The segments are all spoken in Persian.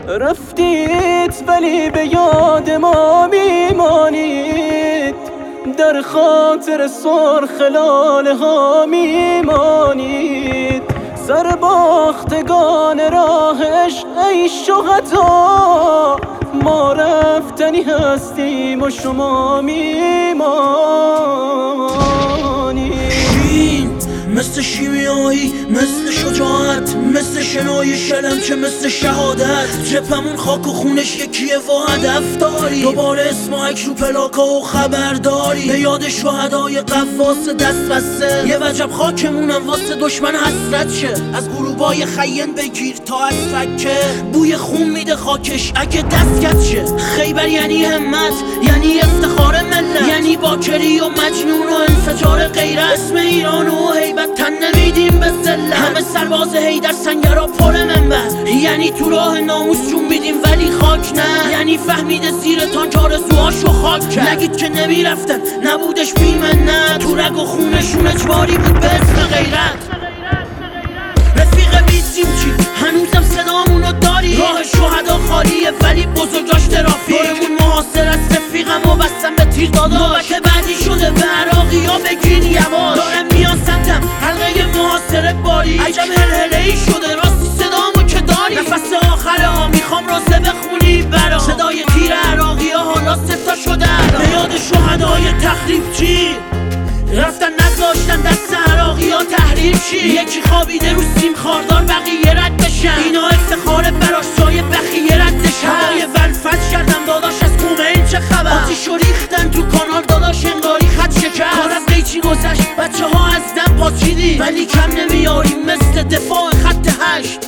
رفتید ولی به یاد ما میمانید، در خاطر سرخ لاله ها میمانید. سرباختگان راه عشق ای شهدا، ما رفتنی هستیم و شما میمانید. مثل شیمیایی، مثل شجاعت، مثل شنای شلم که مثل شهادت. جبهمون خاک و خونش یکیه و هدف داری، دوباره اسمایک رو پلاکا و خبرداری. به یاد شهدای قواس دست بسته، یه وجب خاکمونم واسه دشمن حسرت شه. از غروبای خین بگیر تا از فکه، بوی خون میده خاکش اگه دستکت شه. خیبر یعنی همت، یعنی افتخار ملت، یعنی باکری و مجنون و انفجار غیرت. اسم ایران و هیبت تن نمیدیم به ذلت، همه سرباز حیدر سنگرها پر منبر. یعنی تو راه ناموس جون میدیم ولی خاک نه، یعنی فهمیده زیر تانک آرزوهاشو خاک کرد. نگید که نمیرفتن نبودش بیمنت، تو رگ و خونشون اجباری بود به اسم غیرت. رفیق بیسیم چی؟ هنوزم صدامونو داری؟ راه شهدا خالیه ولی بزرگاش ترافیک. دورمون محاصر است، رفیقم و بستم به تیر داداش. نوبت بعدی شده به عراقی ها بگین یواش. دارم میان سمتم حلقه محاصره باری، عجب هلهله‌ای شده راستی صدامو که داری. نفس آخره ها میخوام روزه بخونی برام، صدای تیر عراقی ها حالا ستا شده. به یاد شهدای تخریب چی؟ رفتن نذاشتن دست عراقی ها تحریر چی؟ یکی خوابیده رو سیم خاردار بقیه رد بشن، اینا افتخار براش جای بخیه ردشن. هوای ولفت کردم داداش از کومه چه خبر؟ آتیشو ریختن تو کانال داداش انگاری خط شکست. کار از قیچی گذشت بچه ها از دم پاچیدی، ولی کم نمیاریم مثل دفاع خط 8.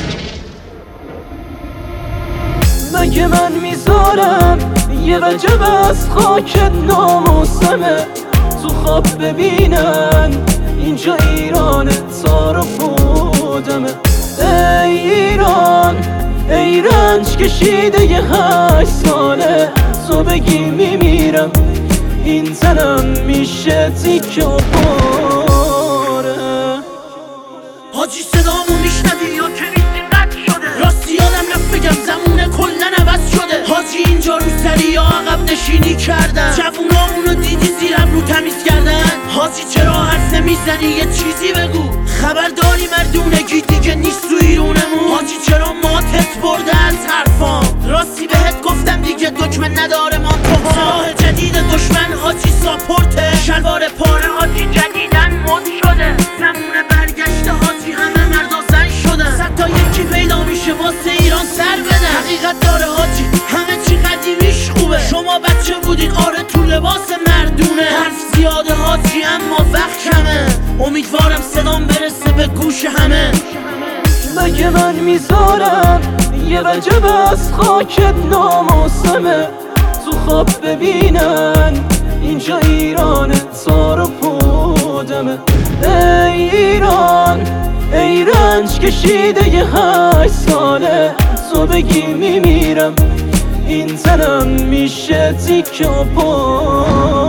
مگه من میذارم یه وجب از خاکت ناموسمه، تو خواب ببینن اینجا ایران تار و پودمه. ای ایران، ای رنج کشیده یه 8 ساله، تو بگی میمیرم این تنم میشه تیکه و پاره. حاجی صدامو میشنوی یا که میسیم رد شده؟ راستی یادم رفت بگم زمونه کلن عوض شده. حاجی اینجا رو سری ها عقب نشینی کردن، جوونامونو دیدی زیر ابرو تمیز کردن. حاجی چرا حرف نمیزنی یه چیزی بگو؟ خبرداری مردونگی دیگه نیست تو ایرونمون. حاجی چرا ماتت برده از حرفام؟ راستی بهت گفتم دیگه دکمه نداره ما تو سلاح جدید دشمن حاجی ساپورته. شلوار پاره حاجی جدیدن مد شده، زمونه برگشته حاجی همه مردا زن شده. صد تا یکی پیدا میشه واسه ایران سر بده. حقیقت داره حاجی همه چی قدیمیش خوبه، شما بچه بودین آره تو لباس مردونه. حرف زیاده حاجی اما وقت کمه، امیدوارم صدام برسه به گوش همه. مگه من میذارم یه وجب از خاکت ناموسمه، تو خواب ببینن اینجا ایران تار و پودمه. ای ایران، ای رنج کشیده یه 8 ساله، تو بگی میمیرم این تنم میشه تیکه و پاره.